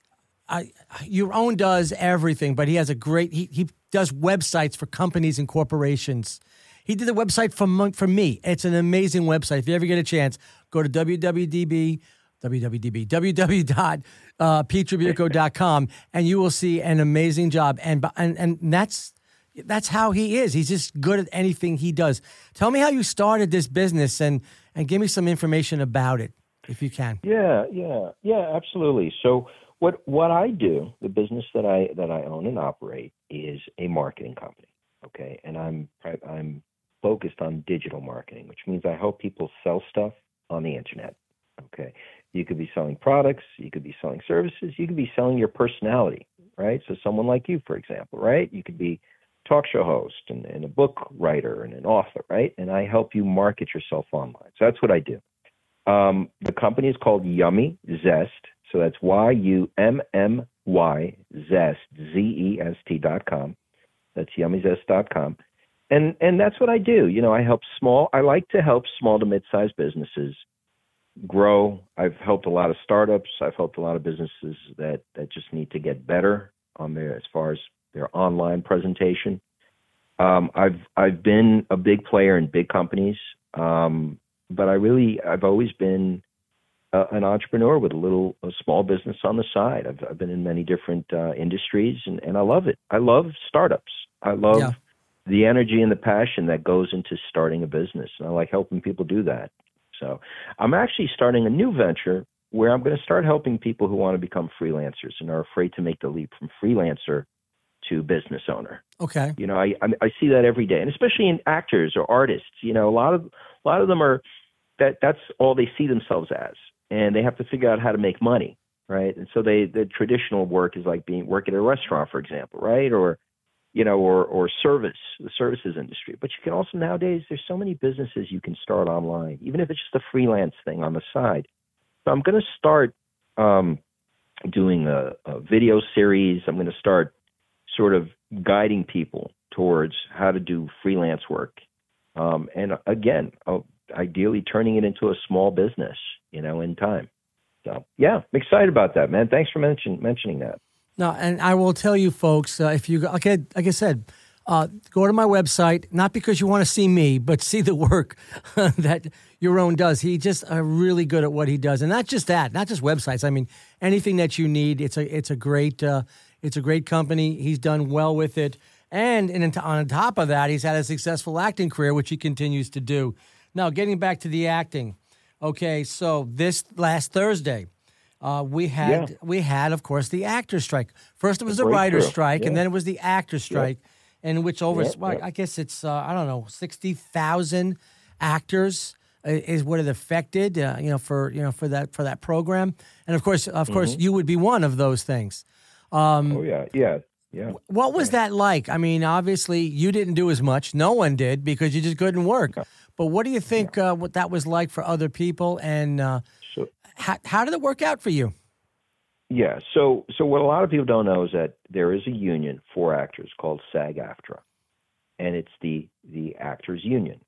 I, Yaron does everything, but he has a great, he, he does websites for companies and corporations. He did the website for, for me. It's an amazing website. If you ever get a chance, go to W W D B, W W D B, w w w dot pete tribuco dot com, and you will see an amazing job. And, and, and that's, that's how he is. He's just good at anything he does. Tell me how you started this business and, and give me some information about it, if you can. Yeah, yeah, yeah, absolutely. So what what I do, the business that I that I own and operate, is a marketing company. Okay, and I'm I'm focused on digital marketing, which means I help people sell stuff on the internet. Okay, you could be selling products, you could be selling services, you could be selling your personality, right? So someone like you, for example, right? You could be a talk show host and, and a book writer and an author, right? And I help you market yourself online. So that's what I do. Um, the company is called Yummy Zest. So that's Y U M M Y Zest, Z E S T dot com. That's yummy zest dot com. And and that's what I do. You know, I help small, I like to help small to mid-sized businesses grow. I've helped a lot of startups. I've helped a lot of businesses that, that just need to get better on their, as far as their online presentation. Um, I've I've been a big player in big companies, um, but I really, I've always been Uh, an entrepreneur with a little a small business on the side. I've, I've been in many different uh, industries, and, and I love it. I love startups. I love Yeah. the energy and the passion that goes into starting a business, and I like helping people do that. So I'm actually starting a new venture where I'm going to start helping people who want to become freelancers and are afraid to make the leap from freelancer to business owner. Okay. You know, I, I I see that every day, and especially in actors or artists. You know, a lot of a lot of them are that that's all they see themselves as. And they have to figure out how to make money, right? And so they, the traditional work is like being work at a restaurant, for example, right? Or, you know, or or service, the services industry. But you can also nowadays, there's so many businesses you can start online, even if it's just a freelance thing on the side. So I'm going to start um, doing a, a video series. I'm going to start sort of guiding people towards how to do freelance work. Um, and again, I'll, ideally turning it into a small business, you know, in time. So, yeah, I'm excited about that, man. Thanks for mention, mentioning that. No, and I will tell you, folks, uh, if you, like I, like I said, uh, go to my website, not because you want to see me, but see the work that Yaron does. He just uh, really good at what he does. And not just that, not just websites. I mean, anything that you need, it's a it's a great uh, it's a great company. He's done well with it. And, and on top of that, he's had a successful acting career, which he continues to do. Now, getting back to the acting, okay, so this last Thursday, uh, we had, yeah. we had, of course, the actor strike. First, it was the writer strike, yeah. and then it was the actor strike, yeah. in which over, yeah, well, yeah. I guess it's, uh, I don't know, sixty thousand actors is what it affected, uh, you know, for you know for that for that program. And of course, of mm-hmm. course, you would be one of those things. Um, oh yeah, yeah. Yeah. What was yeah. that like? I mean, obviously, you didn't do as much. No one did because you just couldn't work. Okay. But what do you think uh, what that was like for other people, and uh, so, how, how did it work out for you? Yeah, so so what a lot of people don't know is that there is a union for actors called SAG-AFTRA, and it's the the actors union.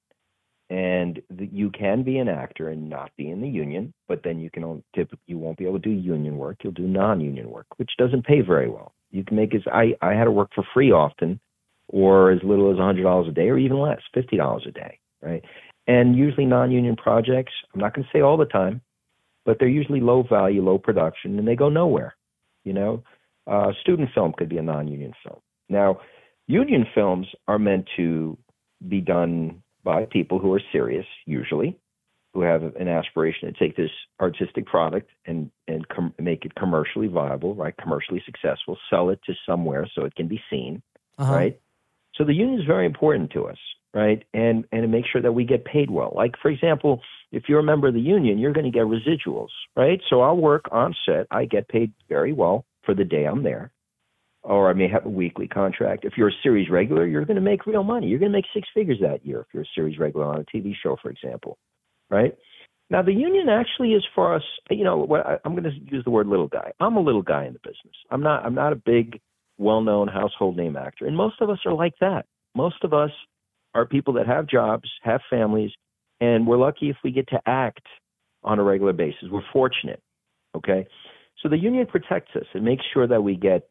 And the, you can be an actor and not be in the union, but then you can only, typically you won't be able to do union work. You'll do non-union work, which doesn't pay very well. You can make as I I had to work for free often, or as little as one hundred dollars a day, or even less, fifty dollars a day. Right. And usually non-union projects, I'm not going to say all the time, but they're usually low value, low production, and they go nowhere. You know, uh, student film could be a non-union film. Now, union films are meant to be done by people who are serious, usually, who have an aspiration to take this artistic product and and com- make it commercially viable, right? Commercially successful, sell it to somewhere so it can be seen, uh-huh. right? So the union is very important to us, right? And and to make sure that we get paid well. Like, for example, if you're a member of the union, you're going to get residuals, right? So I'll work on set. I get paid very well for the day I'm there. Or I may have a weekly contract. If you're a series regular, you're going to make real money. You're going to make six figures that year if you're a series regular on a T V show, for example, right? Now, the union actually is for us, you know, what I, I'm going to use the word little guy. I'm a little guy in the business. I'm not, I'm not a big, well-known household name actor. And most of us are like that. Most of us are people that have jobs, have families, and we're lucky if we get to act on a regular basis. We're fortunate, okay? So the union protects us and makes sure that we get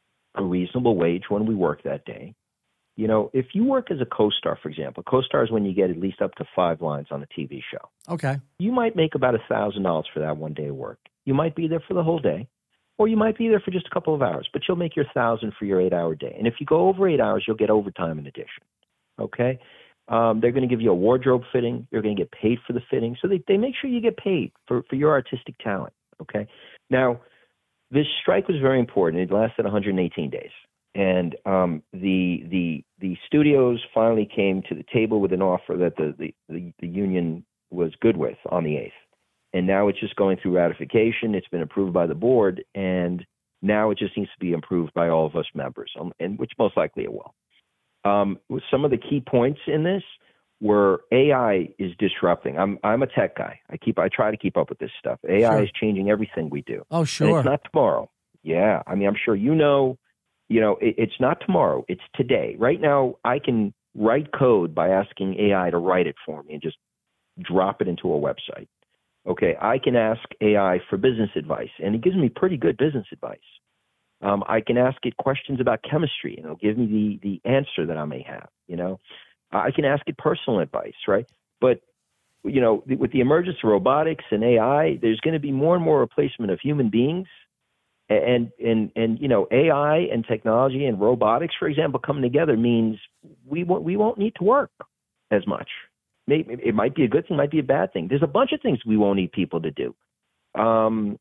a reasonable wage when we work that day. You know, if you work as a co-star, for example, co-star is when you get at least up to five lines on a T V show. Okay. You might make about one thousand dollars for that one day of work. You might be there for the whole day, or you might be there for just a couple of hours, but you'll make your one thousand dollars for your eight-hour day. And if you go over eight hours, you'll get overtime in addition, okay? Um, they're going to give you a wardrobe fitting. You're going to get paid for the fitting. So they, they make sure you get paid for, for your artistic talent, okay? Now, this strike was very important. It lasted one hundred eighteen days. And um, the the the studios finally came to the table with an offer that the, the, the, the union was good with on the eighth. And now it's just going through ratification. It's been approved by the board, and now it just needs to be approved by all of us members, um, and which most likely it will. Um, some of the key points in this were A I is disrupting. I'm I'm a tech guy. I keep I try to keep up with this stuff. A I Sure. is changing everything we do. Oh, sure. And it's not tomorrow. Yeah, I mean, I'm sure you know. You know, it, it's not tomorrow. It's today. Right now, I can write code by asking A I to write it for me and just drop it into a website. Okay, I can ask A I for business advice, and it gives me pretty good business advice. Um, I can ask it questions about chemistry, and it'll give me the the answer that I may have. You know, I can ask it personal advice, right? But you know, with the emergence of robotics and A I, there's going to be more and more replacement of human beings. And, and, and, you know, A I and technology and robotics, for example, coming together means we won't, we won't need to work as much. Maybe it might be a good thing, might be a bad thing. There's a bunch of things we won't need people to do. Um,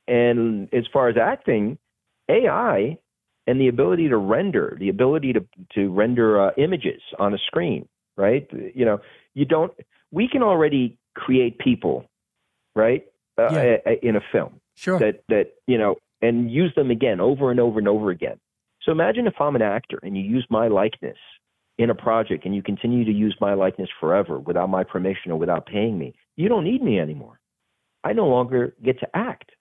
and as far as acting, A I and the ability to render, the ability to, to render uh, images on a screen, right? You know, you don't, we can already create people, right? Uh, Yeah. in a film. Sure. That, that, you know, and use them again over and over and over again. So imagine if I'm an actor and you use my likeness in a project and you continue to use my likeness forever without my permission or without paying me. You don't need me anymore. I no longer get to act.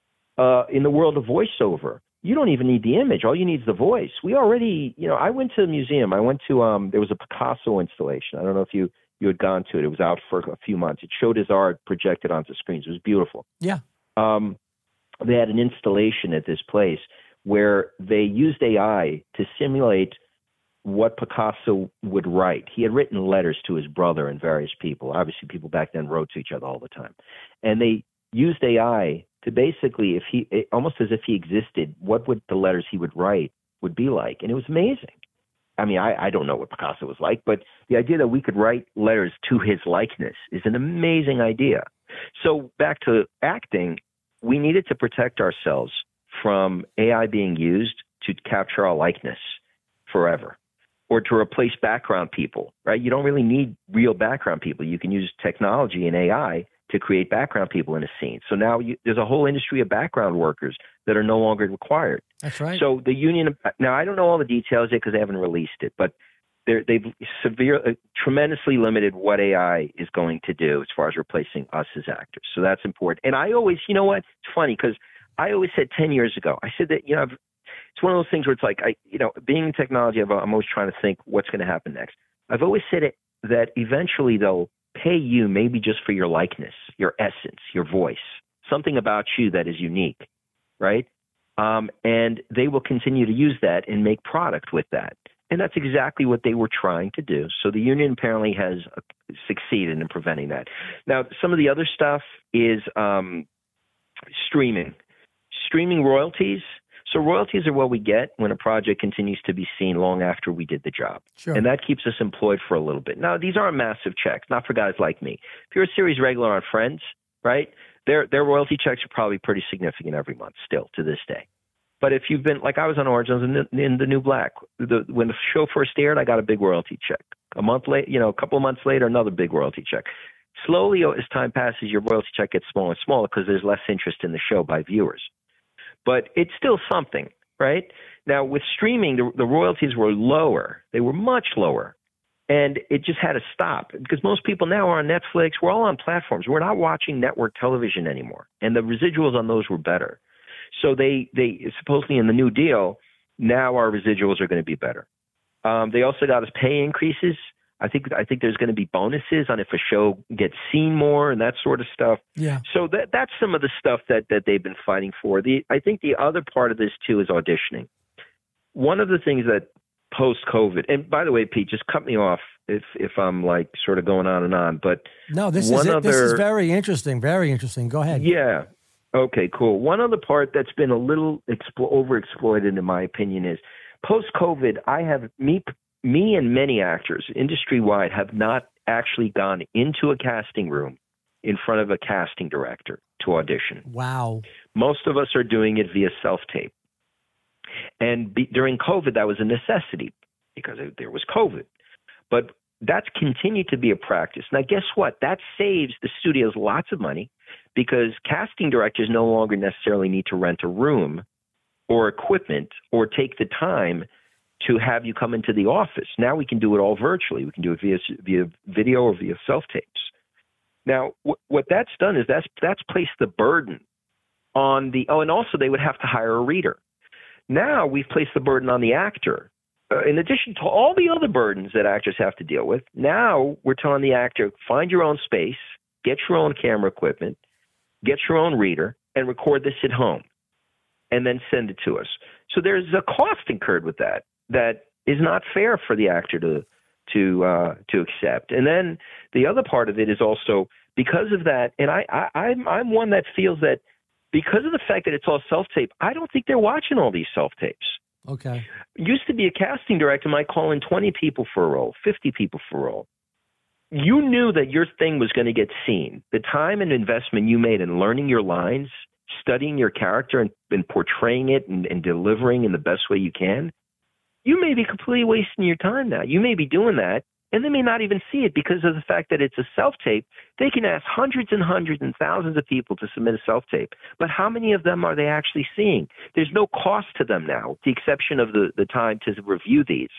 Uh, in the world of voiceover, you don't even need the image. All you need is the voice. We already, you know, I went to the museum. I went to, um, there was a Picasso installation. I don't know if you, you had gone to it. It was out for a few months. It showed his art projected onto screens. It was beautiful. Yeah. Um, they had an installation at this place where they used A I to simulate what Picasso would write. He had written letters to his brother and various people. Obviously, people back then wrote to each other all the time. And they used A I to basically, if he, almost as if he existed, what would the letters he would write would be like. And it was amazing. I mean, I, I don't know what Picasso was like, but the idea that we could write letters to his likeness is an amazing idea. So back to acting, we needed to protect ourselves from A I being used to capture our likeness forever or to replace background people, right? You don't really need real background people. You can use technology and A I to create background people in a scene. So now you, there's a whole industry of background workers that are no longer required. That's right. So the union, now I don't know all the details yet because they haven't released it, but they're, they've severe, uh, tremendously limited what A I is going to do as far as replacing us as actors. So that's important. And I always, you know what? It's funny because I always said ten years ago, I said that, you know, I've, it's one of those things where it's like, I, you know, being in technology, I've, I'm always trying to think what's going to happen next. I've always said it, that eventually they'll pay you maybe just for your likeness, your essence, your voice, something about you that is unique, right? Um, and they will continue to use that and make product with that. And that's exactly what they were trying to do. So the union apparently has uh, succeeded in preventing that. Now, some of the other stuff is um, streaming. Streaming royalties. So royalties are what we get when a project continues to be seen long after we did the job. Sure. And that keeps us employed for a little bit. Now, these aren't massive checks, not for guys like me. If you're a series regular on Friends, right, their their royalty checks are probably pretty significant every month still to this day. But if you've been, like I was on Orange, I was in the, in the New Black. The, when the show first aired, I got a big royalty check. A month later, you know, a couple of months later, another big royalty check. Slowly, as time passes, your royalty check gets smaller and smaller because there's less interest in the show by viewers. But it's still something, right? Now, with streaming, the, the royalties were lower. They were much lower. And it just had to stop because most people now are on Netflix. We're all on platforms. We're not watching network television anymore. And the residuals on those were better. So they, they supposedly in the new deal, now our residuals are going to be better. Um, they also got us pay increases. I think I think there's going to be bonuses on if a show gets seen more and that sort of stuff. Yeah. So that that's some of the stuff that, that they've been fighting for. The I think the other part of this too is auditioning. One of the things that post-COVID, and by the way, Pete, just cut me off if if I'm like sort of going on and on. But no, this one is it. other, this is very interesting. Very interesting. Go ahead. Yeah. Okay, cool. One other part that's been a little explo- overexploited, in my opinion, is post-COVID, I have me, me and many actors industry-wide have not actually gone into a casting room in front of a casting director to audition. Wow. Most of us are doing it via self-tape. And be, during COVID, that was a necessity because it, there was COVID. But that's continued to be a practice. Now, guess what? That saves the studios lots of money because casting directors no longer necessarily need to rent a room or equipment or take the time to have you come into the office. Now we can do it all virtually. We can do it via via video or via self-tapes. Now, wh- what that's done is that's that's placed the burden on the – oh, and also they would have to hire a reader. Now we've placed the burden on the actor. Uh, in addition to all the other burdens that actors have to deal with, now we're telling the actor, find your own space, get your own camera equipment, get your own reader, and record this at home, and then send it to us. So there's a cost incurred with that that is not fair for the actor to to uh, to accept. And then the other part of it is also because of that, and I, I I'm I'm one that feels that because of the fact that it's all self-tape, I don't think they're watching all these self-tapes. Okay. Used to be a casting director might call in twenty people for a role, fifty people for a role. You knew that your thing was going to get seen. The time and investment you made in learning your lines, studying your character and, and portraying it and, and delivering in the best way you can, you may be completely wasting your time now. You may be doing that, and they may not even see it because of the fact that it's a self-tape. They can ask hundreds and hundreds and thousands of people to submit a self-tape, but how many of them are they actually seeing? There's no cost to them now, with the exception of the, the time to review these.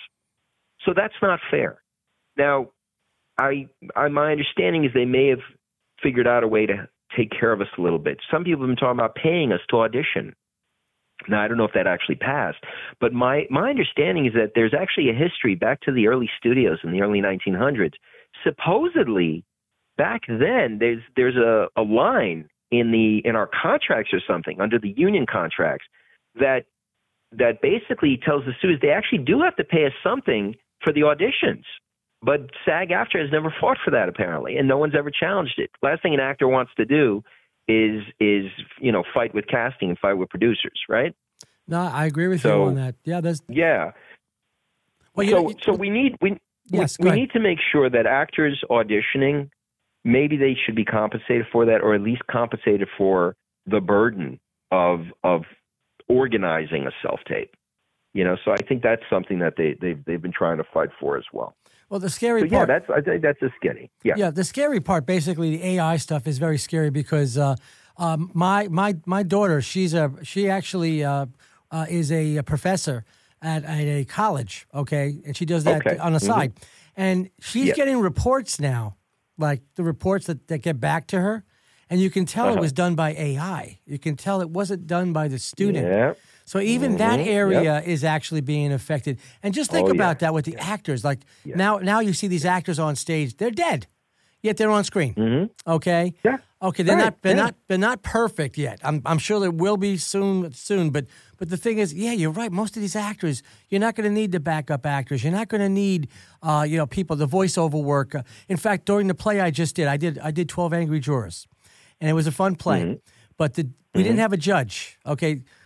So that's not fair. Now, I, I my understanding is they may have figured out a way to take care of us a little bit. Some people have been talking about paying us to audition. Now, I don't know if that actually passed, but my, my understanding is that there's actually a history back to the early studios in the early nineteen hundreds. Supposedly, back then, there's there's a, a line in the in our contracts or something, under the union contracts, that that basically tells the studios they actually do have to pay us something for the auditions. But SAG-AFTRA has never fought for that, apparently, and no one's ever challenged it. Last thing an actor wants to do is is you know fight with casting and fight with producers, right? No, I agree with so, you on that. Yeah, there's yeah. Well, you so know, you, so we need we yes, we, we need to make sure that actors auditioning, maybe they should be compensated for that, or at least compensated for the burden of of organizing a self tape. You know, so I think that's something that they they've they've been trying to fight for as well. Well, the scary so, yeah, part. that's I think that's a skinny. Yeah, yeah. The scary part, basically, the A I stuff is very scary because uh, um, my my my daughter, she's a she actually uh, uh, is a, a professor at, at a college. Okay, and she does that okay. on the mm-hmm. side, and she's yeah. getting reports now, like the reports that, that get back to her, and you can tell uh-huh. it was done by A I. You can tell it wasn't done by the student. Yeah. So even mm-hmm. that area yep. is actually being affected. And just think oh, about yeah. that with the yeah. actors. Like yeah. now, now you see these actors on stage; they're dead, yet they're on screen. Mm-hmm. Okay, yeah, okay, they're right. not, they're yeah. not, they're not perfect yet. I'm, I'm sure they will be soon, soon. But, but the thing is, yeah, you're right. Most of these actors, you're not going to need the backup actors. You're not going to need, uh, you know, people, the voiceover work. Uh, in fact, during the play I just did, I did, I did twelve Angry Jurors, and it was a fun play. Mm-hmm. But the, we mm-hmm. didn't have a judge. Okay.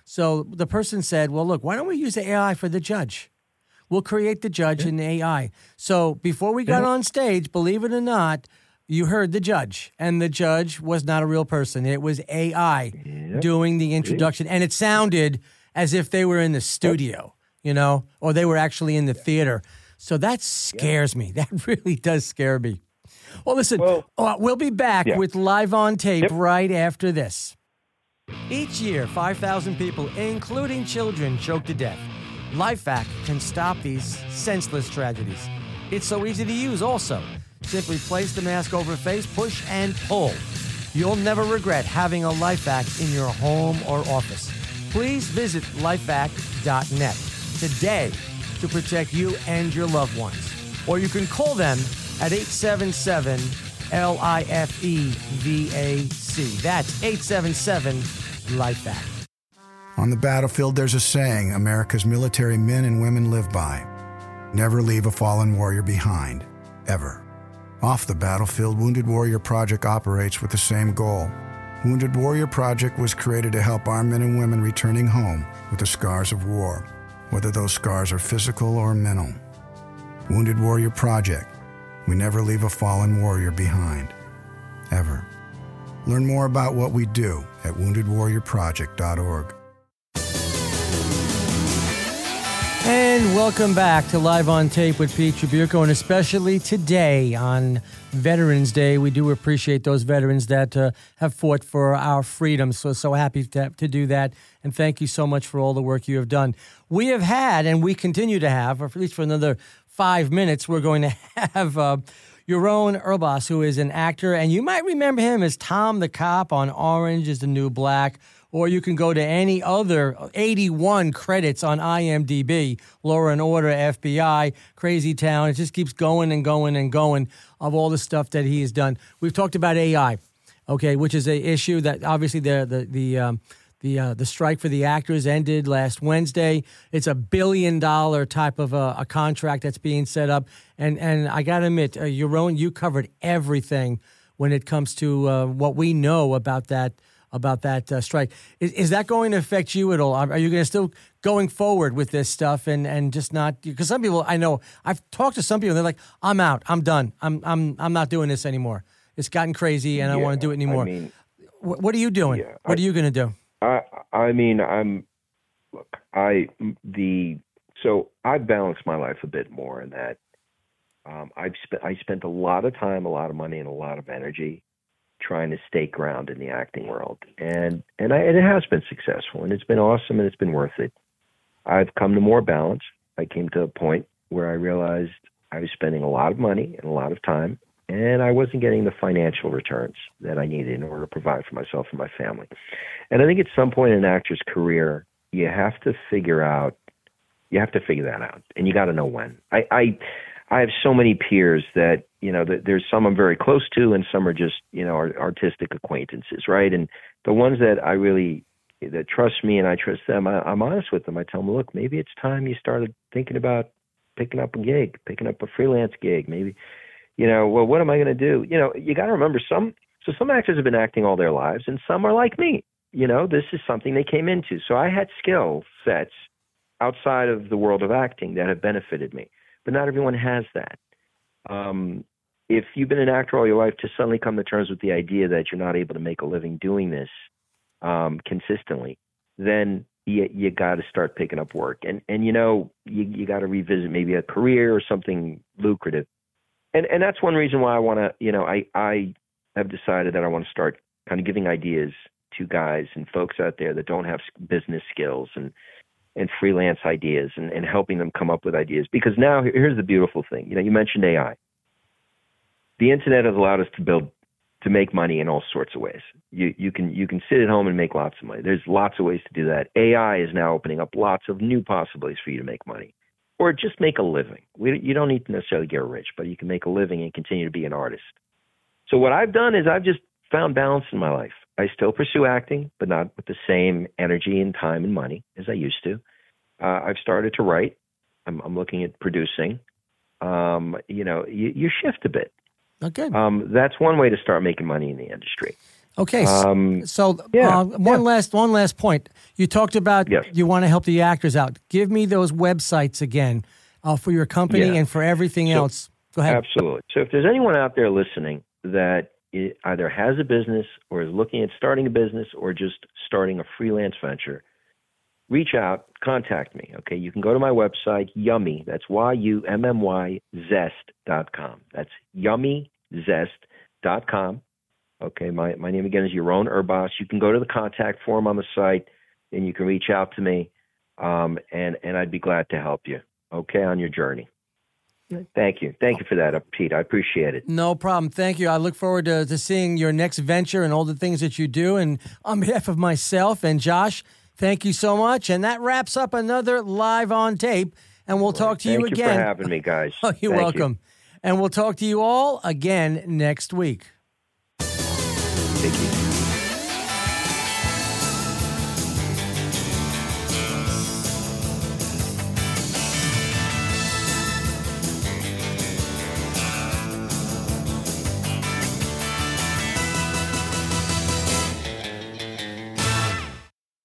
So the person said, well, look, why don't we use the A I for the judge? We'll create the judge in A I. So before we got on stage, believe it or not, you heard the judge, and the judge was not a real person. It was A I yep. doing the introduction, and it sounded as if they were in the studio, you know, or they were actually in the theater. So that scares me. That really does scare me. Well, listen, well, uh, we'll be back yeah. with Live on Tape yep. right after this. Each year, five thousand people, including children, choke to death. LifeVac can stop these senseless tragedies. It's so easy to use also. Simply place the mask over your face, push and pull. You'll never regret having a LifeVac in your home or office. Please visit lifevac dot net today to protect you and your loved ones. Or you can call them at eight seven seven L I F E V A C. That's eight seven seven LifeVac. On the battlefield, there's a saying America's military men and women live by. Never leave a fallen warrior behind, ever. Off the battlefield, Wounded Warrior Project operates with the same goal. Wounded Warrior Project was created to help our men and women returning home with the scars of war, whether those scars are physical or mental. Wounded Warrior Project. We never leave a fallen warrior behind, ever. Learn more about what we do at wounded warrior project dot org. And welcome back to Live on Tape with Pete Trabucco, and especially today on Veterans Day. We do appreciate those veterans that uh, have fought for our freedom. So, so happy to, to do that, and thank you so much for all the work you have done. We have had, and we continue to have, or at least for another five minutes, we're going to have uh, Yaron Erbas, who is an actor, and you might remember him as Tom the Cop on Orange is the New Black, or you can go to any other eighty-one credits on I M D B, Law and Order, F B I, Crazy Town. It just keeps going and going and going of all the stuff that he has done. We've talked about A I, okay, which is an issue that obviously the the the um, the uh, the strike for the actors ended last Wednesday. It's a billion dollar type of a, a contract that's being set up, and and I got to admit, uh, Yaron, you covered everything when it comes to uh, what we know about that. about that uh, strike. Is, is that going to affect you at all? Are you going to still going forward with this stuff and, and just not, because some people, I know, I've talked to some people, they're like, I'm out, I'm done, I'm I'm I'm not doing this anymore. It's gotten crazy and yeah, I don't want to do it anymore. I mean, what, what are you doing? Yeah, what I, are you going to do? I I mean, I'm, look, I, the, so I've balanced my life a bit more in that um, I've spent, I spent a lot of time, a lot of money, and a lot of energy trying to stay grounded in the acting world. And and, I, and it has been successful, and it's been awesome, and it's been worth it. I've come to more balance. I came to a point where I realized I was spending a lot of money and a lot of time, and I wasn't getting the financial returns that I needed in order to provide for myself and my family. And I think at some point in an actor's career, you have to figure out, you have to figure that out, and you got to know when. I, I I have so many peers that, you know, that there's some I'm very close to, and some are just, you know, artistic acquaintances, right? And the ones that I really, that trust me and I trust them, I, I'm honest with them. I tell them, look, maybe it's time you started thinking about picking up a gig, picking up a freelance gig. Maybe, you know, well, what am I going to do? You know, you got to remember some, so some actors have been acting all their lives, and some are like me. You know, this is something they came into. So I had skill sets outside of the world of acting that have benefited me. But not everyone has that. Um, if you've been an actor all your life, to suddenly come to terms with the idea that you're not able to make a living doing this um, consistently, then you, you got to start picking up work. And, and you know, you, you got to revisit maybe a career or something lucrative. And and that's one reason why I want to, you know, I, I have decided that I want to start kind of giving ideas to guys and folks out there that don't have business skills and and freelance ideas, and, and helping them come up with ideas. Because now, here's the beautiful thing. You know, you mentioned A I. The internet has allowed us to build, to make money in all sorts of ways. You you can you can sit at home and make lots of money. There's lots of ways to do that. A I is now opening up lots of new possibilities for you to make money, or just make a living. We, you don't need to necessarily get rich, but you can make a living and continue to be an artist. So what I've done is I've just found balance in my life. I still pursue acting, but not with the same energy and time and money as I used to. Uh, I've started to write. I'm, I'm looking at producing. Um, you know, you, you shift a bit. Okay. Um, that's one way to start making money in the industry. Okay, Um, so yeah, uh, one yeah. last one last point. You talked about Yes. you want to help the actors out. Give me those websites again uh, for your company Yeah. and for everything So- else. Go ahead. Absolutely. So if there's anyone out there listening that i- either has a business or is looking at starting a business or just starting a freelance venture, reach out, contact me. Okay, you can go to my website, Yummy. That's Y U M M Y Zest dot com. That's Yummy Zest dot com. Okay, my, my name again is Yaron Urbas. You can go to the contact form on the site, and you can reach out to me, um, and, and I'd be glad to help you, okay, on your journey. Thank you. Thank you for that, Pete. I appreciate it. No problem. Thank you. I look forward to, to seeing your next venture and all the things that you do. And on behalf of myself and Josh, thank you so much. And that wraps up another Live on Tape. And we'll talk to you Thank you again. for having me, guys. Oh, you're Thank welcome. You. And we'll talk to you all again next week. Take care.